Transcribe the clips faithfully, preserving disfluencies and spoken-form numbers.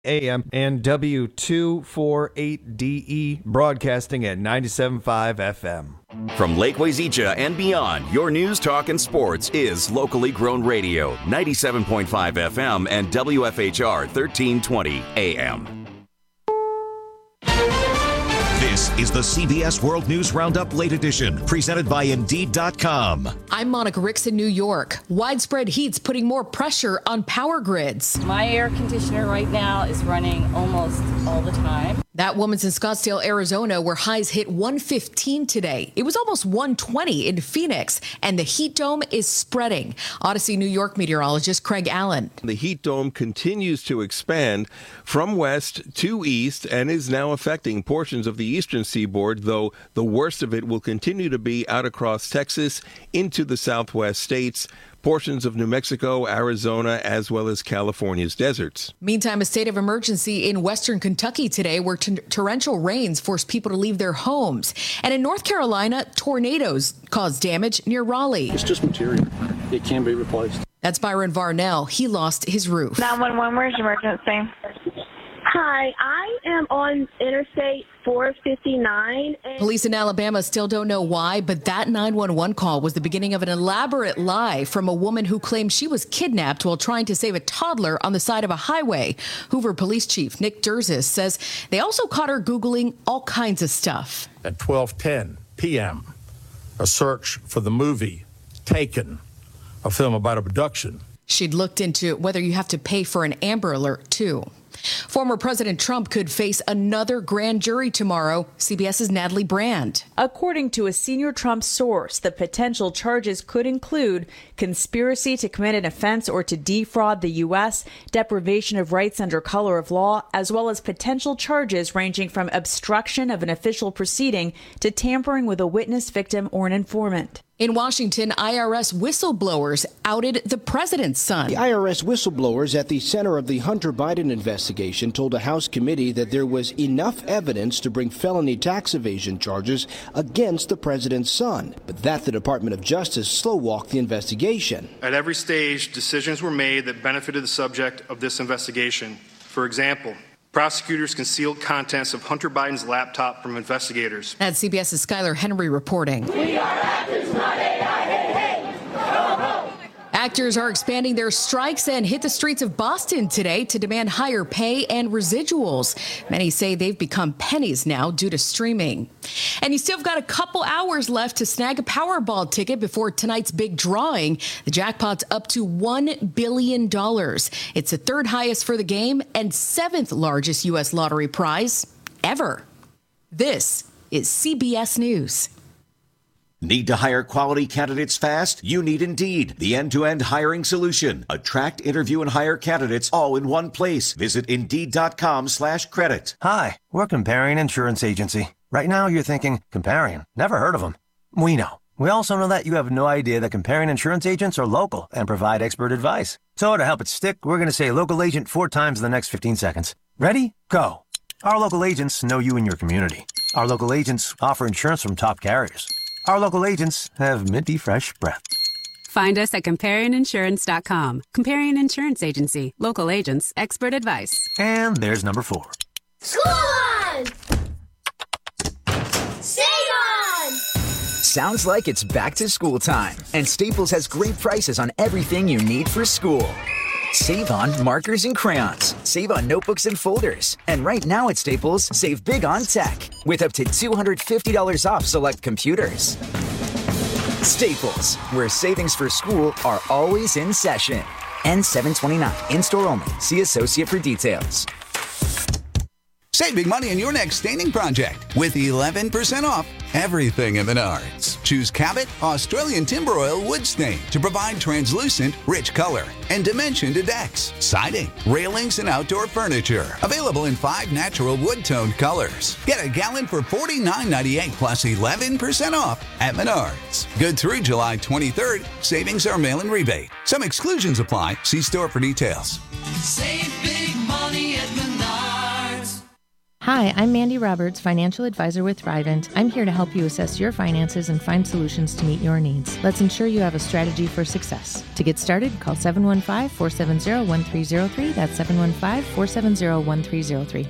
A M and W two forty-eight D E, broadcasting at ninety-seven point five F M. From Lake Wazeecha and beyond, your news, talk, and sports is locally grown radio, ninety-seven point five F M and W F H R thirteen twenty A M. This is the C B S World News Roundup Late Edition, presented by Indeed dot com. I'm Monica Ricks in New York. Widespread heat's putting more pressure on power grids. My air conditioner right now is running almost all the time. That woman's in Scottsdale, Arizona, where highs hit one fifteen today. It was almost one twenty in Phoenix, and the heat dome is spreading. Odyssey, New York meteorologist Craig Allen. The heat dome continues to expand from west to east and is now affecting portions of the eastern seaboard, though the worst of it will continue to be out across Texas into the southwest states, portions of New Mexico, Arizona, as well as California's deserts. Meantime, a state of emergency in western Kentucky today where t- torrential rains forced people to leave their homes. And in North Carolina, tornadoes caused damage near Raleigh. It's just material. It can be replaced. That's Byron Varnell. He lost his roof. nine one one, where's your emergency? Hi, I am on Interstate four fifty-nine. And- Police in Alabama still don't know why, but that nine one one call was the beginning of an elaborate lie from a woman who claimed she was kidnapped while trying to save a toddler on the side of a highway. Hoover Police Chief Nick Durzis says they also caught her Googling all kinds of stuff. At twelve ten p.m., a search for the movie Taken, a film about abduction. She'd looked into whether you have to pay for an Amber Alert, too. Former President Trump could face another grand jury tomorrow. CBS's Natalie Brand. According to a senior Trump source, the potential charges could include conspiracy to commit an offense or to defraud the U S, deprivation of rights under color of law, as well as potential charges ranging from obstruction of an official proceeding to tampering with a witness, victim, or an informant. In Washington, I R S whistleblowers outed the president's son. The I R S whistleblowers at the center of the Hunter Biden investigation told a House committee that there was enough evidence to bring felony tax evasion charges against the president's son, but that the Department of Justice slow-walked the investigation. At every stage, decisions were made that benefited the subject of this investigation. For example, prosecutors concealed contents of Hunter Biden's laptop from investigators. That's CBS's Skylar Henry reporting. We are actors, not A I. Hey, hey. Ho, ho. Actors are expanding their strikes and hit the streets of Boston today to demand higher pay and residuals. Many say they've become pennies now due to streaming. And you still have got a couple hours left to snag a Powerball ticket before tonight's big drawing. The jackpot's up to one billion dollars. It's the third highest for the game and seventh largest U S lottery prize ever. This is C B S News. Need to hire quality candidates fast? You need Indeed, the end-to-end hiring solution. Attract, interview, and hire candidates all in one place. Visit Indeed.com slash credit. Hi, we're Comparion Insurance Agency. Right now you're thinking, Comparion, never heard of them. We know. We also know that you have no idea that Comparion Insurance agents are local and provide expert advice. So to help it stick, we're going to say local agent four times in the next fifteen seconds. Ready? Go. Our local agents know you and your community. Our local agents offer insurance from top carriers. Our local agents have minty fresh breath. Find us at Comparion Insurance dot com. Comparion Insurance Agency. Local agents. Expert advice. And there's number four. School on! Save on! Sounds like it's back to school time. And Staples has great prices on everything you need for school. Save on markers and crayons. Save on notebooks and folders. And right now at Staples, save big on tech with up to two hundred fifty dollars off select computers. Staples, where savings for school are always in session. N seven twenty-nine, in-store only. See associate for details. Save big money on your next staining project with eleven percent off everything at Menards. Choose Cabot Australian Timber Oil Wood Stain to provide translucent, rich color and dimension to decks, siding, railings, and outdoor furniture. Available in five natural wood-toned colors. Get a gallon for forty-nine ninety-eight plus eleven percent off at Menards. Good through July twenty-third. Savings are mail-in rebate. Some exclusions apply. See store for details. Save big money at Menards. Hi, I'm Mandy Roberts, financial advisor with Thrivent. I'm here to help you assess your finances and find solutions to meet your needs. Let's ensure you have a strategy for success. To get started, call seven one five, four seven zero, one three zero three. That's seven one five, four seven zero, one three zero three.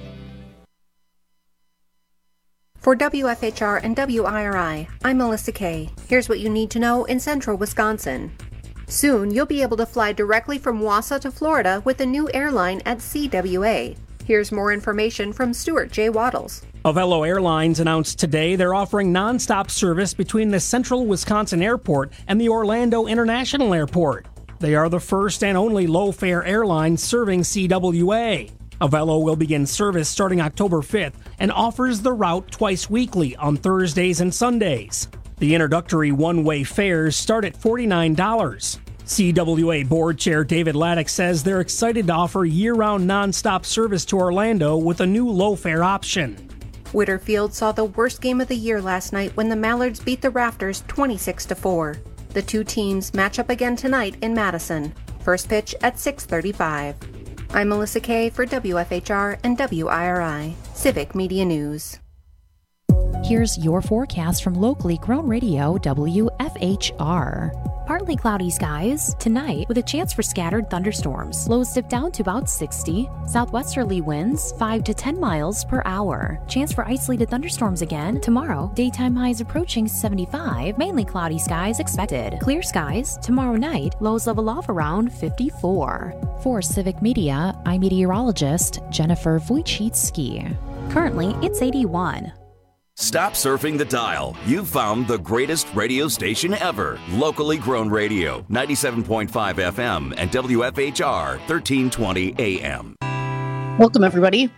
For W F H R and W I R I, I'm Melissa Kay. Here's what you need to know in central Wisconsin. Soon, you'll be able to fly directly from Wausau to Florida with a new airline at C W A. Here's more information from Stuart J. Waddles. Avelo Airlines announced today they're offering nonstop service between the Central Wisconsin Airport and the Orlando International Airport. They are the first and only low-fare airline serving C W A. Avelo will begin service starting October fifth and offers the route twice weekly on Thursdays and Sundays. The introductory one-way fares start at forty-nine dollars. C W A Board Chair David Laddick says they're excited to offer year-round nonstop service to Orlando with a new low-fare option. Whitterfield saw the worst game of the year last night when the Mallards beat the Rafters twenty-six to four. The two teams match up again tonight in Madison. First pitch at six thirty-five. I'm Melissa Kay for W F H R and W I R I, Civic Media News. Here's your forecast from locally grown radio W F H R. Partly cloudy skies tonight with a chance for scattered thunderstorms. Lows dip down to about sixty. Southwesterly winds five to ten miles per hour. Chance for isolated thunderstorms again tomorrow. Daytime highs approaching seventy-five. Mainly cloudy skies expected. Clear skies tomorrow night. Lows level off around fifty-four. For Civic Media, I'm meteorologist Jennifer Wojcicki. Currently, it's eighty-one. Stop surfing the dial. You've found the greatest radio station ever. Locally grown radio, ninety-seven point five F M and W F H R, thirteen twenty A M. Welcome, everybody.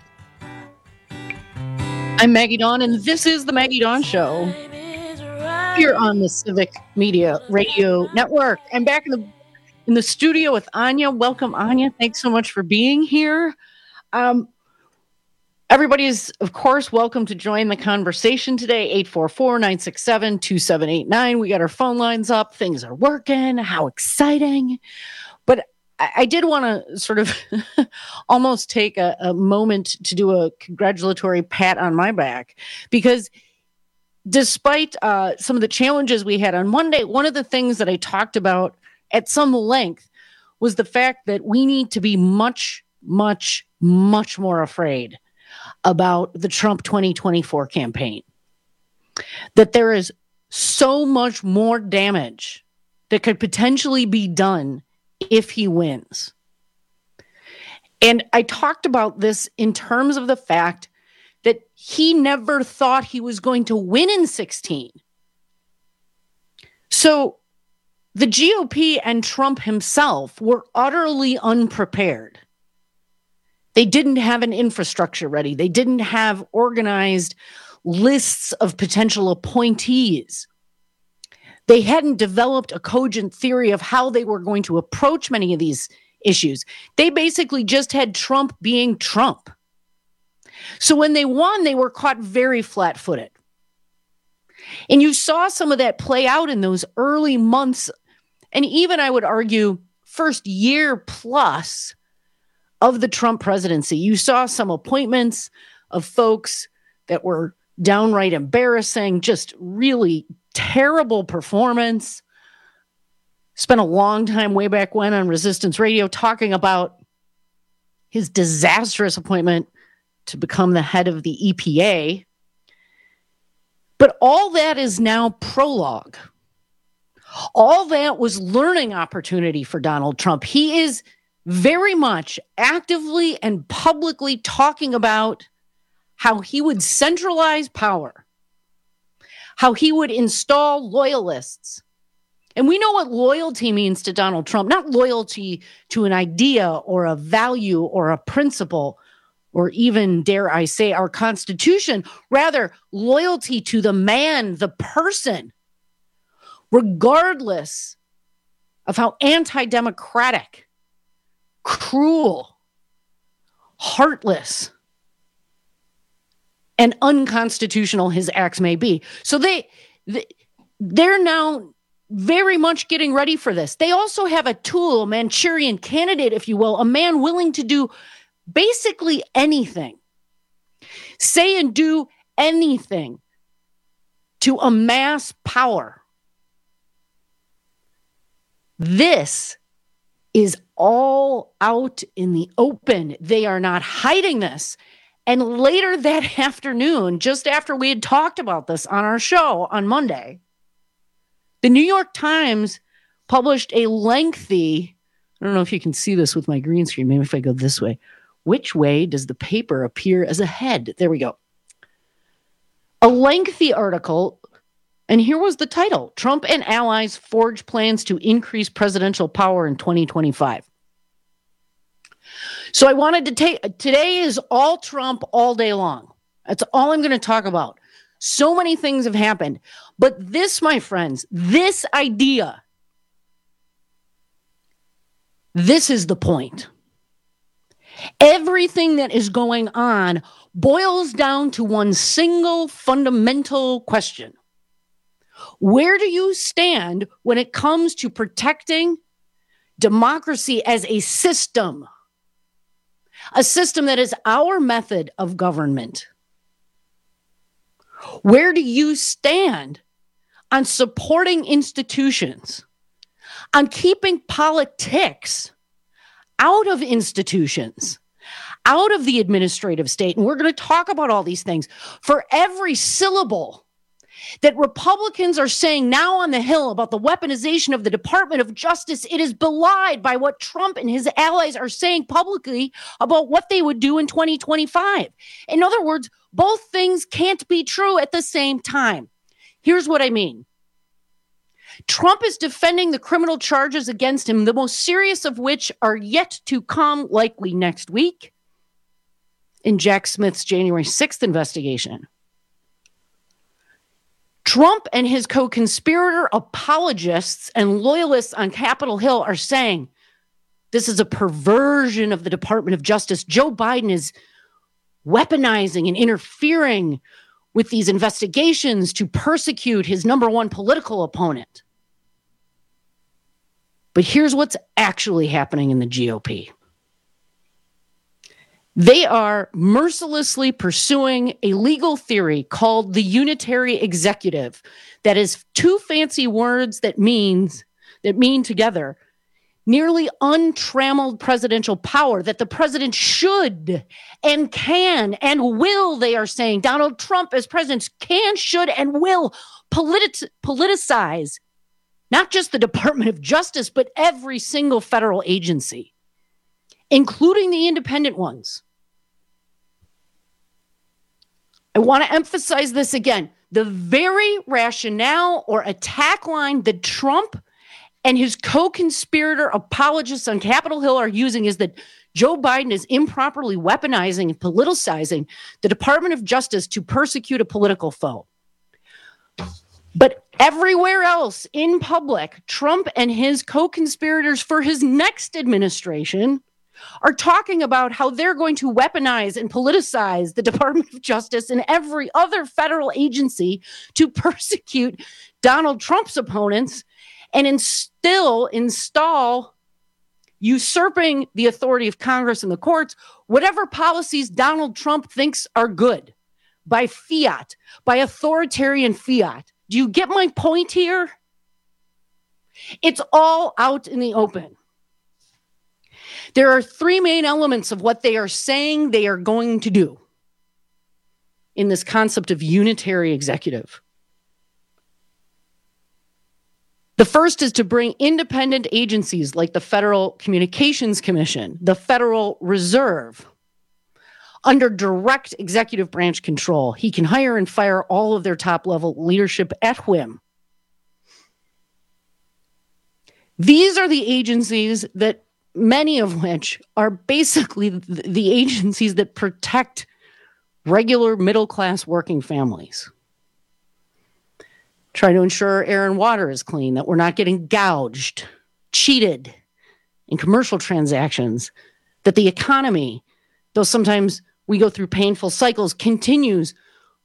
I'm Maggie Dawn, and this is the Maggie Dawn Show here on the Civic Media Radio Network. I'm back in the in the studio with Anya. Welcome, Anya. Thanks so much for being here. Um, Everybody is, of course, welcome to join the conversation today. eight four four, nine six seven, two seven eight nine. We got our phone lines up. Things are working. How exciting. But I, I did want to sort of almost take a, a moment to do a congratulatory pat on my back, because despite uh, some of the challenges we had on Monday, one of the things that I talked about at some length was the fact that we need to be much, much, much more afraid about the Trump twenty twenty-four campaign. That there is so much more damage that could potentially be done if he wins. And I talked about this in terms of the fact that he never thought he was going to win in sixteen. So the G O P and Trump himself were utterly unprepared. They didn't have an infrastructure ready. They didn't have organized lists of potential appointees. They hadn't developed a cogent theory of how they were going to approach many of these issues. They basically just had Trump being Trump. So when they won, they were caught very flat-footed. And you saw some of that play out in those early months, and even, I would argue, first year plus of the Trump presidency. You saw some appointments of folks that were downright embarrassing, just really terrible performance. Spent a long time way back when on Resistance Radio talking about his disastrous appointment to become the head of the E P A. But all that is now prologue. All that was learning opportunity for Donald Trump. He is very much actively and publicly talking about how he would centralize power, how he would install loyalists. And we know what loyalty means to Donald Trump, not loyalty to an idea or a value or a principle, or even, dare I say, our Constitution, rather loyalty to the man, the person, regardless of how anti-democratic, cruel, heartless, and unconstitutional his acts may be. So they, they they're now very much getting ready for this. They also have a tool, a Manchurian candidate, if you will, a man willing to do basically anything say and do anything to amass power. This is all out in the open. They are not hiding this. And later that afternoon, just after we had talked about this on our show on Monday, the New York Times published a lengthy, I don't know if you can see this with my green screen, maybe if I go this way. Which way does the paper appear as a head? There we go. A lengthy article, and here was the title: Trump and allies forge plans to increase presidential power in twenty twenty-five. So I wanted to take, today is all Trump all day long. That's all I'm going to talk about. So many things have happened. But this, my friends, this idea, this is the point. Everything that is going on boils down to one single fundamental question. Where do you stand when it comes to protecting democracy as a system? A system that is our method of government. Where do you stand on supporting institutions, on keeping politics out of institutions, out of the administrative state? And we're going to talk about all these things. For every syllable that Republicans are saying now on the Hill about the weaponization of the Department of Justice, it is belied by what Trump and his allies are saying publicly about what they would do in twenty twenty-five. In other words, both things can't be true at the same time. Here's what I mean. Trump is defending the criminal charges against him, the most serious of which are yet to come, likely next week, in Jack Smith's January sixth investigation. Trump and his co-conspirator apologists and loyalists on Capitol Hill are saying this is a perversion of the Department of Justice. Joe Biden is weaponizing and interfering with these investigations to persecute his number one political opponent. But here's what's actually happening in the G O P. They are mercilessly pursuing a legal theory called the unitary executive. That is two fancy words that means that mean together nearly untrammeled presidential power, that the president should and can and will, they are saying, Donald Trump as president can, should, and will politi- politicize not just the Department of Justice, but every single federal agency, including the independent ones. I want to emphasize this again. The very rationale or attack line that Trump and his co-conspirator apologists on Capitol Hill are using is that Joe Biden is improperly weaponizing and politicizing the Department of Justice to persecute a political foe. But everywhere else in public, Trump and his co-conspirators for his next administration are talking about how they're going to weaponize and politicize the Department of Justice and every other federal agency to persecute Donald Trump's opponents and instill, install, usurping the authority of Congress and the courts, whatever policies Donald Trump thinks are good, by fiat, by authoritarian fiat. Do you get my point here? It's all out in the open. There are three main elements of what they are saying they are going to do in this concept of unitary executive. The first is to bring independent agencies like the Federal Communications Commission, the Federal Reserve, under direct executive branch control. He can hire and fire all of their top-level leadership at whim. These are the agencies that, many of which are basically the, the agencies that protect regular middle-class working families. Try to ensure air and water is clean, that we're not getting gouged, cheated in commercial transactions, that the economy, though sometimes we go through painful cycles, continues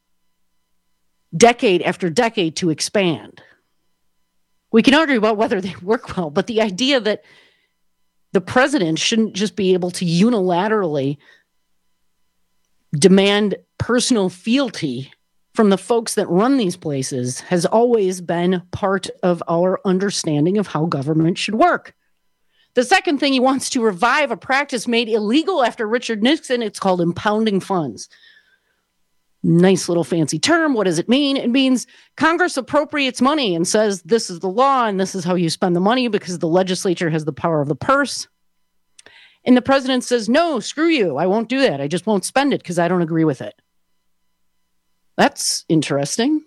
decade after decade to expand. We can argue about whether they work well, but the idea that the president shouldn't just be able to unilaterally demand personal fealty from the folks that run these places has always been part of our understanding of how government should work. The second thing, he wants to revive a practice made illegal after Richard Nixon. It's called impounding funds. Nice little fancy term. What does it mean? It means Congress appropriates money and says this is the law and this is how you spend the money because the legislature has the power of the purse. And the president says, no, screw you. I won't do that. I just won't spend it because I don't agree with it. That's interesting.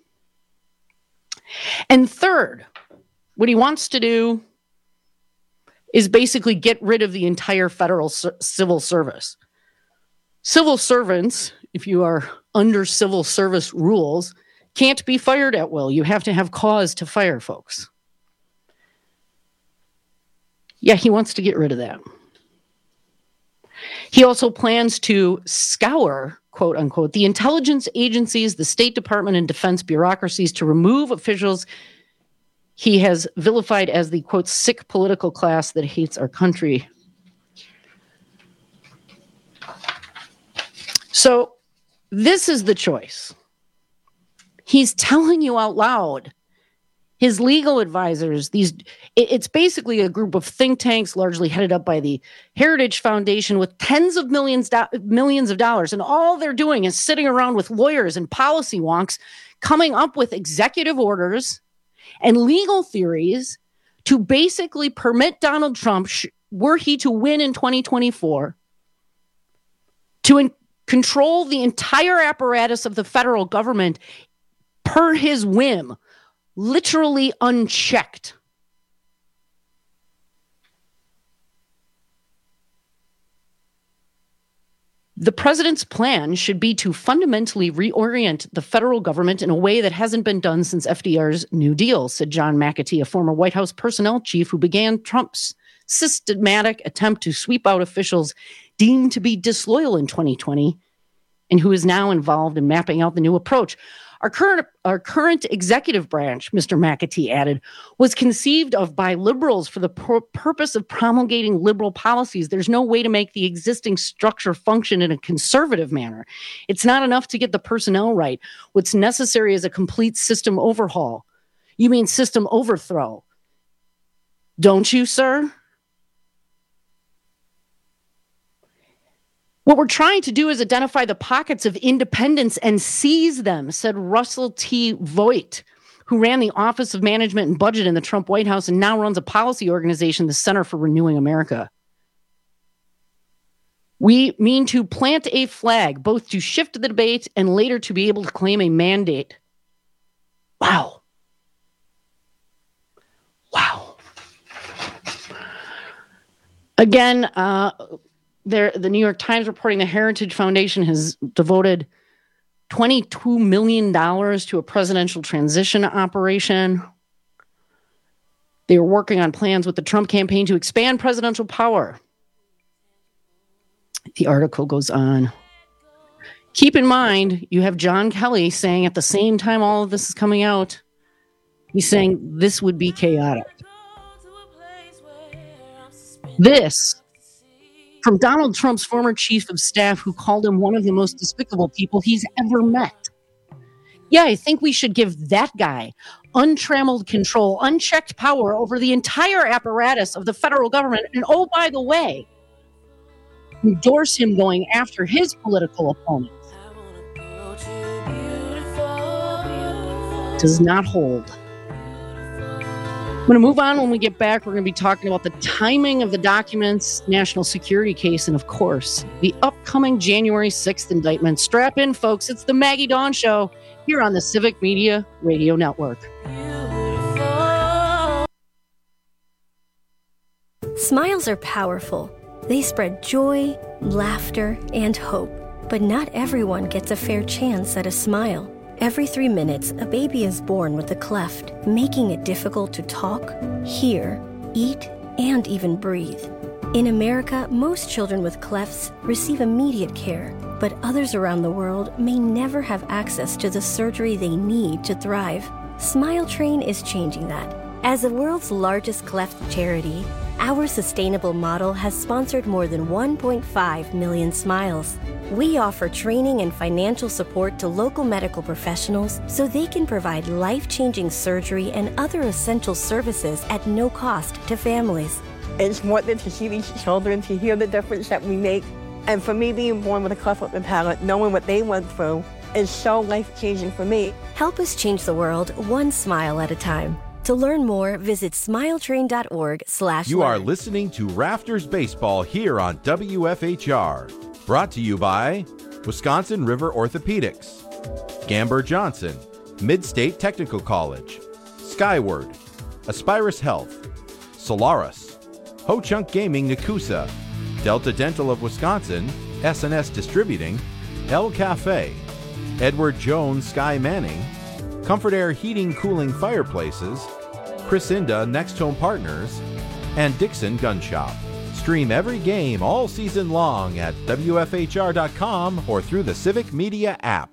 And third, what he wants to do is basically get rid of the entire federal c- civil service. Civil servants, if you are under civil service rules, can't be fired at will. You have to have cause to fire folks. Yeah, he wants to get rid of that. He also plans to scour, quote unquote, the intelligence agencies, the State Department, and defense bureaucracies to remove officials he has vilified as the, quote, sick political class that hates our country. So this is the choice. He's telling you out loud. His legal advisors, these it's basically a group of think tanks largely headed up by the Heritage Foundation with tens of millions, do, millions of dollars. And all they're doing is sitting around with lawyers and policy wonks coming up with executive orders and legal theories to basically permit Donald Trump, sh- were he to win in twenty twenty-four, to in- control the entire apparatus of the federal government per his whim, literally unchecked. The president's plan should be to fundamentally reorient the federal government in a way that hasn't been done since F D R's New Deal, said John McAtee, a former White House personnel chief who began Trump's systematic attempt to sweep out officials deemed to be disloyal in twenty twenty, and who is now involved in mapping out the new approach. Our current, our current executive branch, Mister McAtee added, was conceived of by liberals for the pur- purpose of promulgating liberal policies. There's no way to make the existing structure function in a conservative manner. It's not enough to get the personnel right. What's necessary is a complete system overhaul. You mean system overthrow, don't you, sir? What we're trying to do is identify the pockets of independence and seize them, said Russell T. Voigt, who ran the Office of Management and Budget in the Trump White House and now runs a policy organization, the Center for Renewing America. We mean to plant a flag, both to shift the debate and later to be able to claim a mandate. Wow. Wow. Again, uh, There, the New York Times reporting the Heritage Foundation has devoted twenty-two million dollars to a presidential transition operation. They were working on plans with the Trump campaign to expand presidential power. The article goes on. Keep in mind, you have John Kelly saying at the same time all of this is coming out, he's saying this would be chaotic. This from Donald Trump's former chief of staff, who called him one of the most despicable people he's ever met. Yeah, I think we should give that guy untrammeled control, unchecked power over the entire apparatus of the federal government. And oh, by the way, endorse him going after his political opponents. Does not hold. I'm going to move on. When we get back, we're going to be talking about the timing of the documents, national security case, and of course, the upcoming January sixth indictment. Strap in, folks. It's the Maggie Dawn Show here on the Civic Media Radio Network. Smiles are powerful. They spread joy, laughter, and hope. But not everyone gets a fair chance at a smile. Every three minutes, a baby is born with a cleft, making it difficult to talk, hear, eat, and even breathe. In America, most children with clefts receive immediate care, but others around the world may never have access to the surgery they need to thrive. Smile Train is changing that. As the world's largest cleft charity, Our sustainable model has sponsored more than one point five million smiles. We offer training and financial support to local medical professionals so they can provide life-changing surgery and other essential services at no cost to families. It's worth it to see these children, to hear the difference that we make. And for me, being born with a cleft lip and palate, knowing what they went through, is so life-changing for me. Help us change the world one smile at a time. To learn more, visit smiletrain.org slash You are listening to Rafters Baseball here on W F H R. Brought to you by Wisconsin River Orthopedics, Gamber Johnson, Mid-State Technical College, Skyward, Aspirus Health, Solaris, Ho-Chunk Gaming Nakusa, Delta Dental of Wisconsin, S and S Distributing, El Cafe, Edward Jones Sky Manning, Comfort Air Heating Cooling Fireplaces, Chrisinda Next Home Partners, and Dixon Gun Shop. Stream every game all season long at W F H R dot com or through the Civic Media app.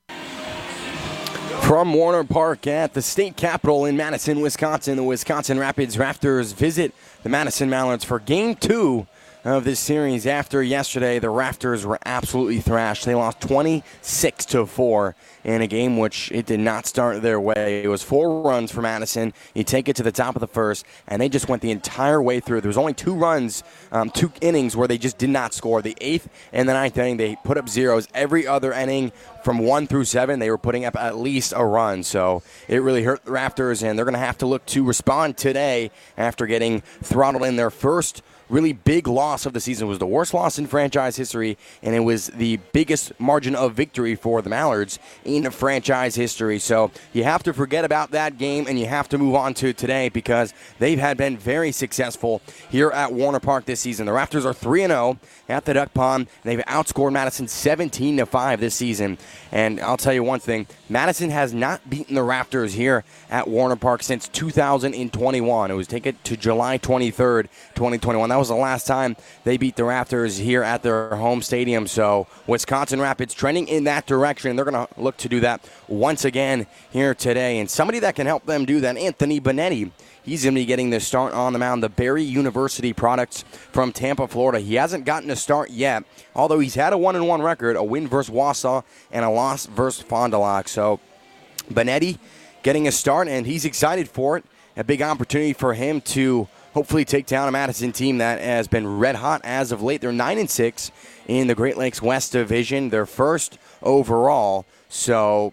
From Warner Park at the state capitol in Madison, Wisconsin, the Wisconsin Rapids Rafters visit the Madison Mallards for game two of this series. After yesterday, the Rafters were absolutely thrashed. They lost twenty-six to four in a game which it did not start their way. It was four runs for Madison. You take it to the top of the first, and they just went the entire way through. There was only two runs, um, two innings where they just did not score. The eighth and the ninth inning, they put up zeros. Every other inning from one through seven, they were putting up at least a run. So it really hurt the Rafters, and they're going to have to look to respond today after getting throttled in their first really big loss of the season. It was the worst loss in franchise history, and it was the biggest margin of victory for the Mallards in franchise history. So you have to forget about that game, and you have to move on to today because they've had been very successful here at Warner Park this season. The Rafters are three and oh at the Duck Pond. They've outscored Madison seventeen to five this season. And I'll tell you one thing, Madison has not beaten the Rafters here at Warner Park since two thousand twenty-one. It was taken to July twenty-third, twenty twenty-one. That was the last time they beat the Rafters here at their home stadium. So Wisconsin Rapids trending in that direction. They're going to look to do that once again here today. And somebody that can help them do that, Anthony Benetti. He's going to be getting the start on the mound. The Berry University products from Tampa, Florida. He hasn't gotten a start yet, although he's had a one and one record, a win versus Wausau and a loss versus Fond du Lac. So Benetti getting a start, and he's excited for it. A big opportunity for him to hopefully take down a Madison team that has been red hot as of late. They're nine and six in the Great Lakes West Division. They're first overall. So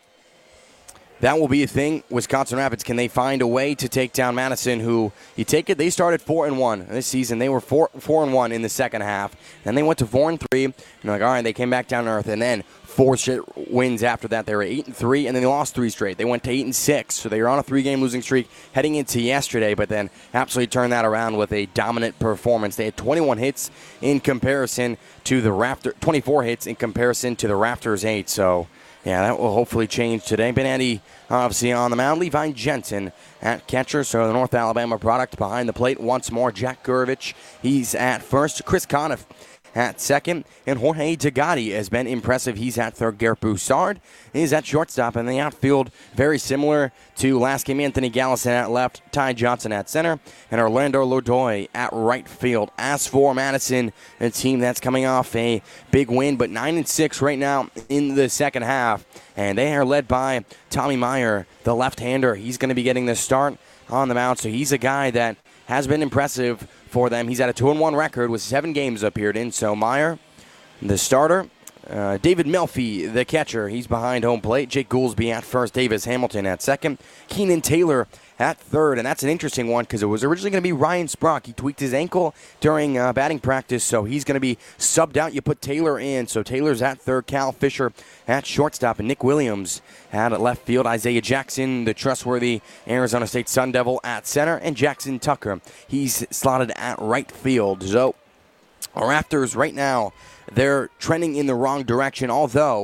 that will be a thing. Wisconsin Rapids, can they find a way to take down Madison, who, you take it, they started four and one this season. They were four four and one in the second half. Then they went to four and three. And they're like, all right, they came back down to earth. And then four straight wins after that. They were eight and three, and then they lost three straight. They went to eight and six, so they were on a three-game losing streak heading into yesterday, but then absolutely turned that around with a dominant performance. They had twenty-one hits in comparison to the Raptors, twenty-four hits in comparison to the Raptors eight. So yeah, that will hopefully change today. Benetti obviously on the mound. Levi Jensen at catcher. So the North Alabama product behind the plate once more. Jack Gurevich, he's at first. Chris Conniff at second. And Jorge Tagati has been impressive. He's at third. Garrett Broussard is at shortstop. And the outfield, very similar to last game. Anthony Gallison at left. Ty Johnson at center. And Orlando Lodoy at right field. As for Madison, a team that's coming off a big win, but nine and six right now in the second half. And they are led by Tommy Meyer, the left-hander. He's going to be getting the start on the mound. So he's a guy that has been impressive for them. He's at a two and one record with seven games appeared in. So Meyer, the starter. Uh, David Melfi, the catcher. He's behind home plate. Jake Goolsby at first. Davis Hamilton at second. Keenan Taylor at third. And that's an interesting one because it was originally going to be Ryan Sprock. He tweaked his ankle during uh, batting practice, so he's going to be subbed out. You put Taylor in. So Taylor's at third. Cal Fisher at shortstop. And Nick Williams at left field. Isaiah Jackson, the trustworthy Arizona State Sun Devil, at center. And Jackson Tucker, he's slotted at right field. So our Raptors right now, they're trending in the wrong direction, although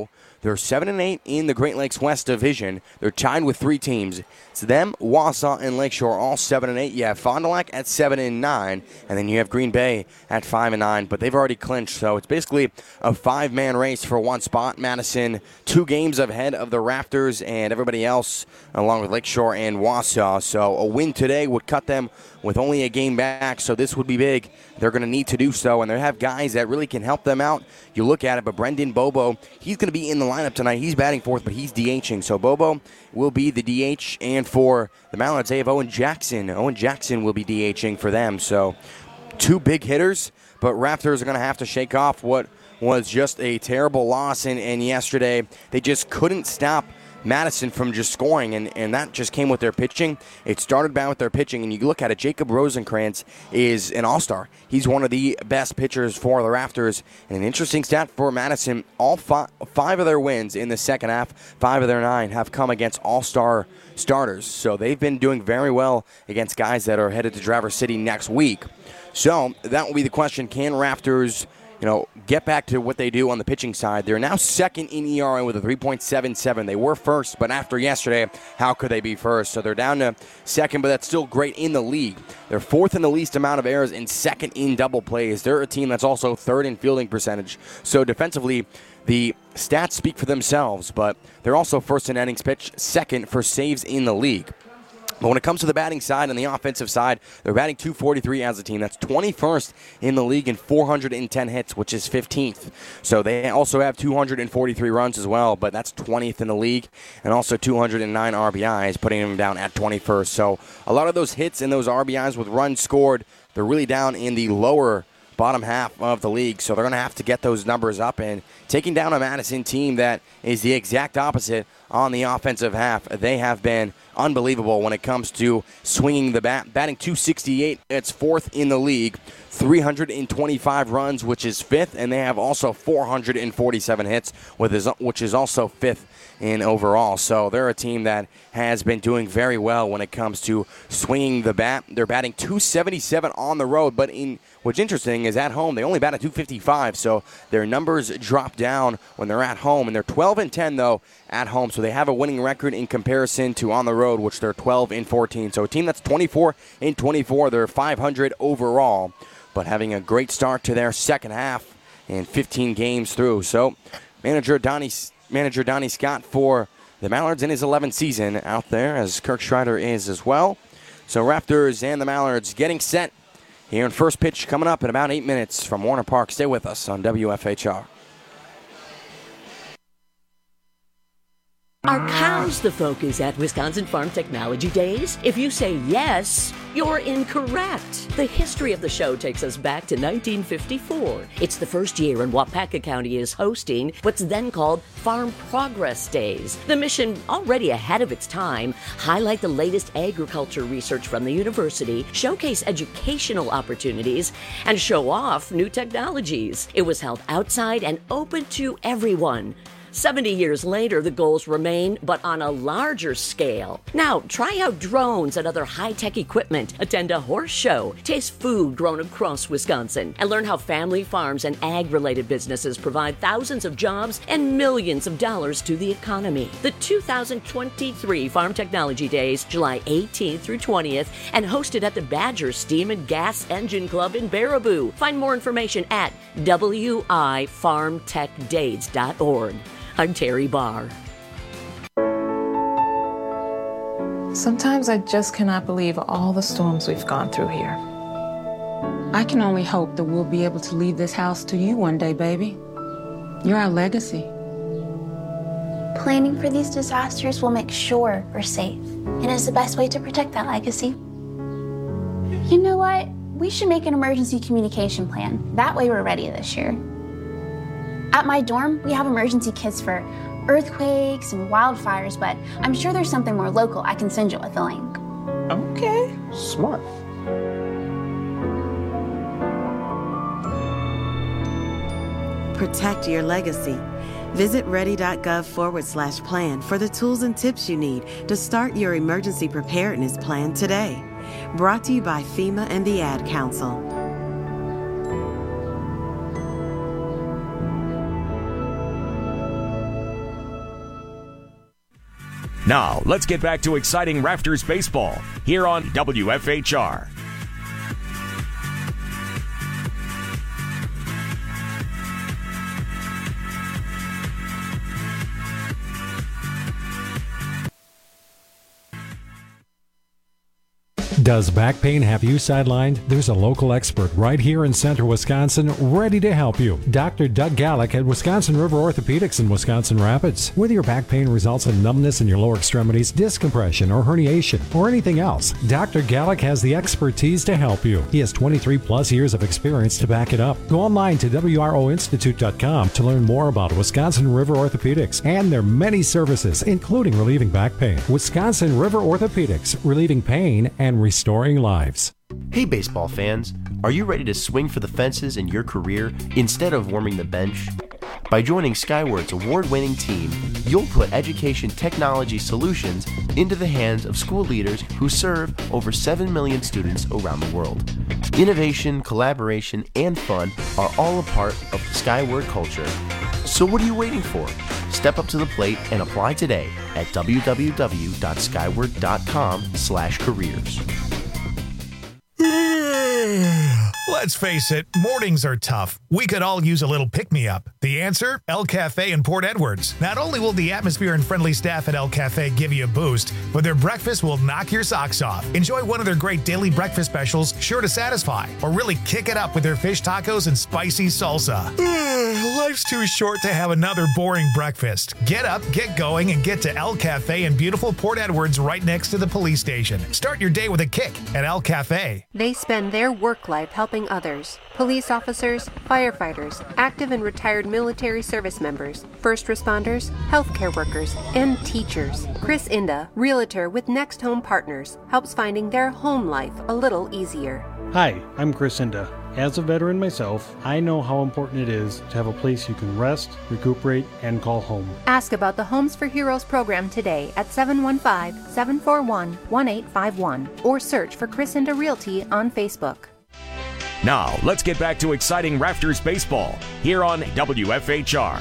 They're seven and eight in the Great Lakes West Division. They're tied with three teams. It's them, Wausau, and Lakeshore, all seven and eight. You have Fond du Lac at seven and nine, and then you have Green Bay at five and nine. But they've already clinched, so it's basically a five-man race for one spot. Madison, two games ahead of the Raptors and everybody else, along with Lakeshore and Wausau. So a win today would cut them with only a game back, so this would be big. They're going to need to do so, and they have guys that really can help them out. You look at it, but Brendan Bobo, he's going to be in the lineup tonight. He's batting fourth, but he's DHing. So Bobo will be the D H, and for the Mallards, they have Owen Jackson. Owen Jackson will be DHing for them. So two big hitters, but Raptors are going to have to shake off what was just a terrible loss, and, and yesterday they just couldn't stop Madison from just scoring, and, and that just came with their pitching. It started bad with their pitching, and you look at it, Jacob Rosenkrantz is an all-star. He's one of the best pitchers for the Raptors, and an interesting stat for Madison, all five, five of their wins in the second half, five of their nine have come against all-star starters, so they've been doing very well against guys that are headed to Traverse City next week. So that will be the question, can Raptors you know, get back to what they do on the pitching side? They're now second in E R A with a three point seven seven. They were first, but after yesterday, how could they be first? So they're down to second, but that's still great in the league. They're fourth in the least amount of errors and second in double plays. They're a team that's also third in fielding percentage. So defensively, the stats speak for themselves, but they're also first in innings pitched, second for saves in the league. But when it comes to the batting side and the offensive side, they're batting two forty-three as a team. That's twenty-first in the league and four hundred ten hits, which is fifteenth. So they also have two hundred forty-three runs as well, but that's twentieth in the league, and also two hundred nine R B Is, putting them down at twenty-first. So a lot of those hits and those R B Is with runs scored, they're really down in the lower bottom half of the league, so they're going to have to get those numbers up, and taking down a Madison team that is the exact opposite on the offensive half. They have been unbelievable when it comes to swinging the bat. Batting two sixty-eight, it's fourth in the league, three hundred twenty-five runs, which is fifth, and they have also four hundred forty-seven hits, which is also fifth in overall. So they're a team that has been doing very well when it comes to swinging the bat. They're batting two seventy-seven on the road, but in what's interesting is at home they only bat at two fifty-five, so their numbers drop down when they're at home, and they're twelve and ten though at home, so they have a winning record in comparison to on the road, which they're twelve and fourteen. So a team that's twenty-four and twenty-four, they're five hundred overall, but having a great start to their second half and fifteen games through. So manager Donnie Manager Donnie Scott for the Mallards in his eleventh season out there, as Kirk Schreider is as well. So Raptors and the Mallards getting set here in first pitch coming up in about eight minutes from Warner Park. Stay with us on W F H R. Are cows the focus at Wisconsin Farm Technology Days? If you say yes, you're incorrect. The history of the show takes us back to nineteen fifty-four. It's the first year in Wapaka County is hosting what's then called Farm Progress Days. The mission, already ahead of its time, highlight the latest agriculture research from the university, showcase educational opportunities, and show off new technologies. It was held outside and open to everyone. seventy years later, the goals remain, but on a larger scale. Now, try out drones and other high-tech equipment, attend a horse show, taste food grown across Wisconsin, and learn how family farms and ag-related businesses provide thousands of jobs and millions of dollars to the economy. The two thousand twenty-three Farm Technology Days, July eighteenth through twentieth, and hosted at the Badger Steam and Gas Engine Club in Baraboo. Find more information at w i farm tech days dot org. I'm Terry Barr. Sometimes I just cannot believe all the storms we've gone through here. I can only hope that we'll be able to leave this house to you one day, baby. You're our legacy. Planning for these disasters will make sure we're safe, and is the best way to protect that legacy. You know what? We should make an emergency communication plan. That way we're ready this year. At my dorm, we have emergency kits for earthquakes and wildfires, but I'm sure there's something more local I can send you with a link. Okay, smart. Protect your legacy. Visit ready.gov forward slash plan for the tools and tips you need to start your emergency preparedness plan today. Brought to you by FEMA and the Ad Council. Now, let's get back to exciting Raptors baseball here on W F H R. Does back pain have you sidelined? There's a local expert right here in central Wisconsin ready to help you. Doctor Doug Gallick at Wisconsin River Orthopedics in Wisconsin Rapids. Whether your back pain results in numbness in your lower extremities, disc compression, or herniation, or anything else, Doctor Gallick has the expertise to help you. He has twenty-three plus years of experience to back it up. Go online to W R O Institute dot com to learn more about Wisconsin River Orthopedics and their many services, including relieving back pain. Wisconsin River Orthopedics, relieving pain and restoring lives. Hey baseball fans, are you ready to swing for the fences in your career instead of warming the bench? By joining Skyward's award-winning team, you'll put education technology solutions into the hands of school leaders who serve over seven million students around the world. Innovation, collaboration, and fun are all a part of the Skyward culture. So what are you waiting for? Step up to the plate and apply today at w w w dot skyward dot com slash careers. Let's face it, mornings are tough. We could all use a little pick-me-up. The answer? El Cafe in Port Edwards. Not only will the atmosphere and friendly staff at El Cafe give you a boost, but their breakfast will knock your socks off. Enjoy one of their great daily breakfast specials, sure to satisfy, or really kick it up with their fish tacos and spicy salsa. Life's too short to have another boring breakfast. Get up, get going, and get to El Cafe in beautiful Port Edwards right next to the police station. Start your day with a kick at El Cafe. They spend their work life helping others. Police officers, firefighters, active and retired military service members, first responders, healthcare workers, and teachers. Chris Inda, realtor with Next Home Partners, helps finding their home life a little easier. Hi, I'm Chris Inda. As a veteran myself, I know how important it is to have a place you can rest, recuperate, and call home. Ask about the Homes for Heroes program today at seven one five, seven four one, one eight five one or search for Chris Inda Realty on Facebook. Now, let's get back to exciting Raptors baseball here on W F H R.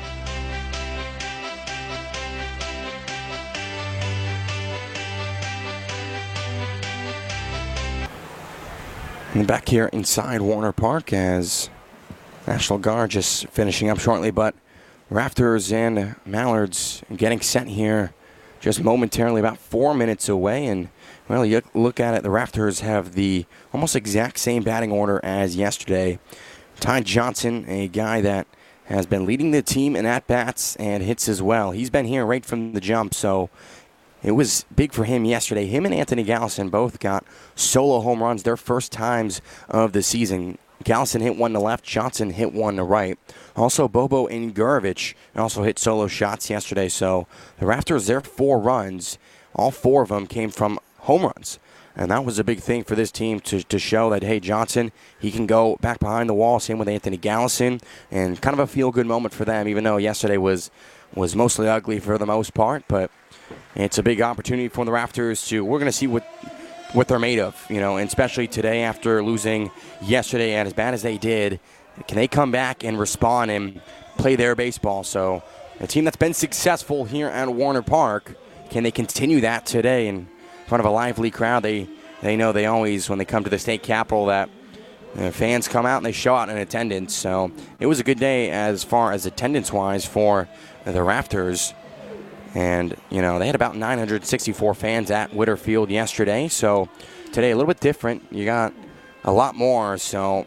And back here inside Warner Park as National Guard just finishing up shortly, but Raptors and Mallards getting set here just momentarily, about four minutes away. And, well, you look at it, the Raptors have the almost exact same batting order as yesterday. Ty Johnson, a guy that has been leading the team in at-bats and hits as well. He's been here right from the jump, so it was big for him yesterday. Him and Anthony Gallison both got solo home runs, their first times of the season. Gallison hit one to left, Johnson hit one to right. Also, Bobo and Gurevich also hit solo shots yesterday. So the Raptors, their four runs, all four of them came from home runs. And that was a big thing for this team to, to show that, hey, Johnson, he can go back behind the wall. Same with Anthony Gallison. And kind of a feel-good moment for them, even though yesterday was, was mostly ugly for the most part. But it's a big opportunity for the Raptors to, we're going to see what what they're made of, you know, and especially today after losing yesterday and as bad as they did, can they come back and respond and play their baseball? So a team that's been successful here at Warner Park, can they continue that today in front of a lively crowd? They they know they always, when they come to the state capitol, that you know, fans come out and they show out in attendance. So it was a good day as far as attendance-wise for the Raptors. And, you know, they had about nine hundred sixty-four fans at Witter Field yesterday. So today a little bit different. You got a lot more. So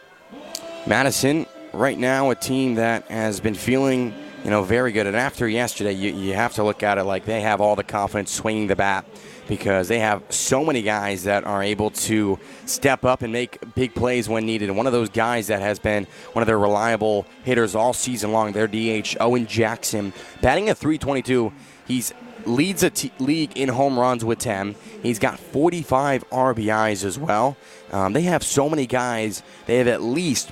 Madison, right now, a team that has been feeling, you know, very good. And after yesterday, you, you have to look at it like they have all the confidence swinging the bat, because they have so many guys that are able to step up and make big plays when needed. And one of those guys that has been one of their reliable hitters all season long, their D H, Owen Jackson, batting at three twenty-two. He's leads the t- league in home runs with ten. He's got forty-five R B Is as well. Um, they have so many guys. They have at least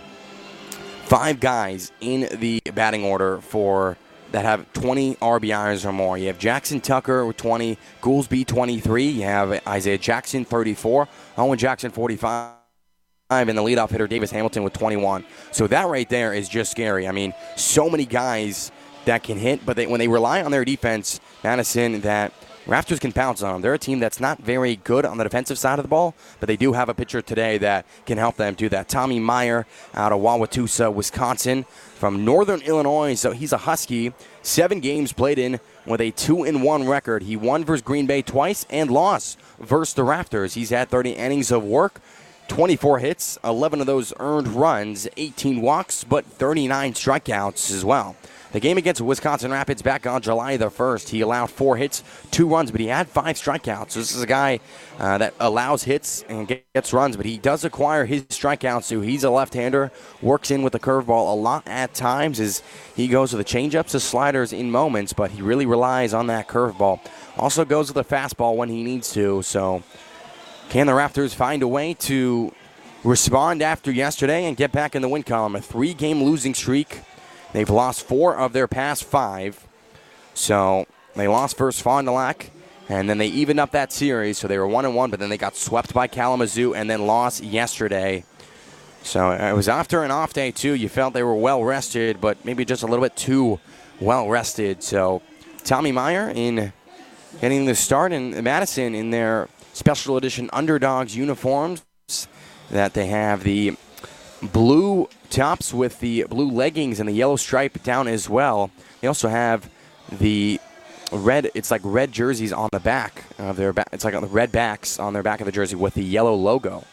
five guys in the batting order for that have twenty R B Is or more. You have Jackson Tucker with twenty, Goolsby twenty-three, you have Isaiah Jackson thirty-four, Owen Jackson forty-five, and the leadoff hitter Davis Hamilton with twenty-one. So that right there is just scary. I mean, so many guys that can hit, but they, when they rely on their defense, Madison, that Raptors can pounce on them. They're a team that's not very good on the defensive side of the ball, but they do have a pitcher today that can help them do that. Tommy Meyer out of Wauwatosa, Wisconsin, from Northern Illinois. So he's a Husky. Seven games played in with a two and one record. He won versus Green Bay twice and lost versus the Raptors. He's had thirty innings of work, twenty-four hits, eleven of those earned runs, eighteen walks, but thirty-nine strikeouts as well. The game against Wisconsin Rapids back on July the first, he allowed four hits, two runs, but he had five strikeouts. So this is a guy uh, that allows hits and gets runs, but he does acquire his strikeouts too. He's a left-hander, works in with the curveball a lot at times as he goes with the changeups, the sliders in moments, but he really relies on that curveball. Also goes with the fastball when he needs to. So can the Raptors find a way to respond after yesterday and get back in the win column? A three-game losing streak. They've lost four of their past five. So they lost versus Fond du Lac, and then they evened up that series. So they were one and one, but then they got swept by Kalamazoo and then lost yesterday. So it was after an off day, too. You felt they were well-rested, but maybe just a little bit too well-rested. So Tommy Meyer in getting the start, and Madison in their special edition Underdogs uniforms that they have the blue tops with the blue leggings and the yellow stripe down as well. They also have the red, it's like red jerseys on the back of their back. It's like on the red backs on their back of the jersey with the yellow logo.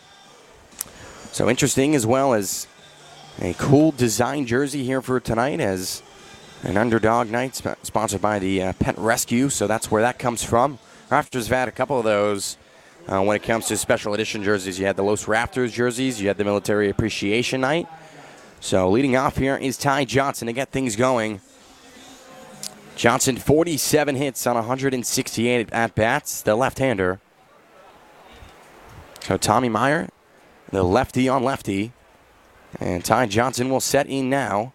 So interesting, as well as a cool design jersey here for tonight as an Underdog night sp- sponsored by the uh, Pet Rescue. So that's where that comes from. Raptors have had a couple of those. Uh, when it comes to special edition jerseys, you had the Los Raptors jerseys, you had the Military Appreciation Night. So leading off here is Ty Johnson to get things going. Johnson, forty-seven hits on one hundred sixty-eight at-bats, the left-hander. So Tommy Meyer, the lefty on lefty. And Ty Johnson will set in now.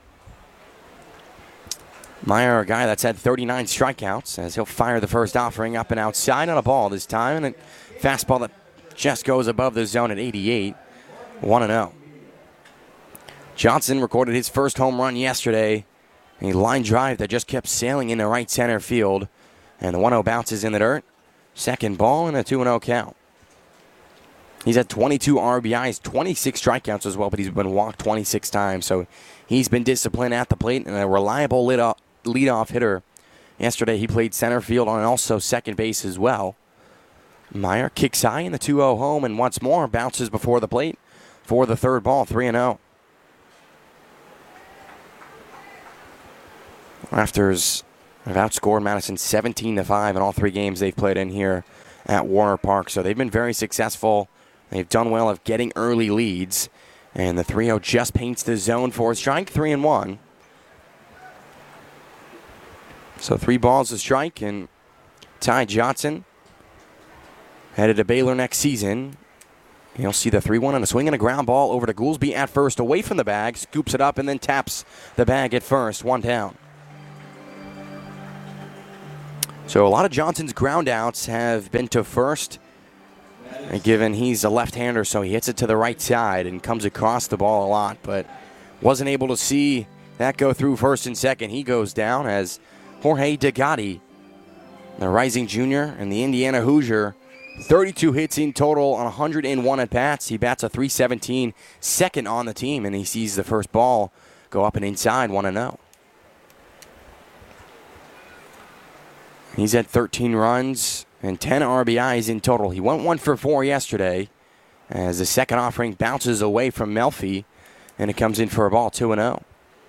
Meyer, a guy that's had thirty-nine strikeouts, as he'll fire the first offering up and outside on a ball this time. And a fastball that just goes above the zone at eighty-eight, one and oh. Johnson recorded his first home run yesterday. A line drive that just kept sailing into right center field. And the one oh bounces in the dirt. Second ball and a two and oh count. He's had twenty-two R B Is, twenty-six strikeouts as well, but he's been walked twenty-six times. So he's been disciplined at the plate and a reliable leadoff, leadoff hitter. Yesterday he played center field and also second base as well. Meyer kicks high in the two oh home and once more bounces before the plate for the third ball, three and oh. Raptors have outscored Madison seventeen to five in all three games they've played in here at Warner Park. So they've been very successful. They've done well of getting early leads. And the three oh just paints the zone for a strike, three and one. So three balls a strike, and Ty Johnson headed to Baylor next season. You'll see the three one on a swing and a ground ball over to Goolsby at first, away from the bag, scoops it up and then taps the bag at first, one down. So a lot of Johnson's ground outs have been to first, and given he's a left-hander, so he hits it to the right side and comes across the ball a lot, but wasn't able to see that go through first and second. He goes down as Jorge Degatti, the rising junior and the Indiana Hoosier, thirty-two hits in total on one hundred one at-bats. He bats a three seventeen, second on the team, and he sees the first ball go up and inside, one and oh. He's had thirteen runs and ten R B Is in total. He went one for four yesterday as the second offering bounces away from Melfi, and it comes in for a ball, two and oh.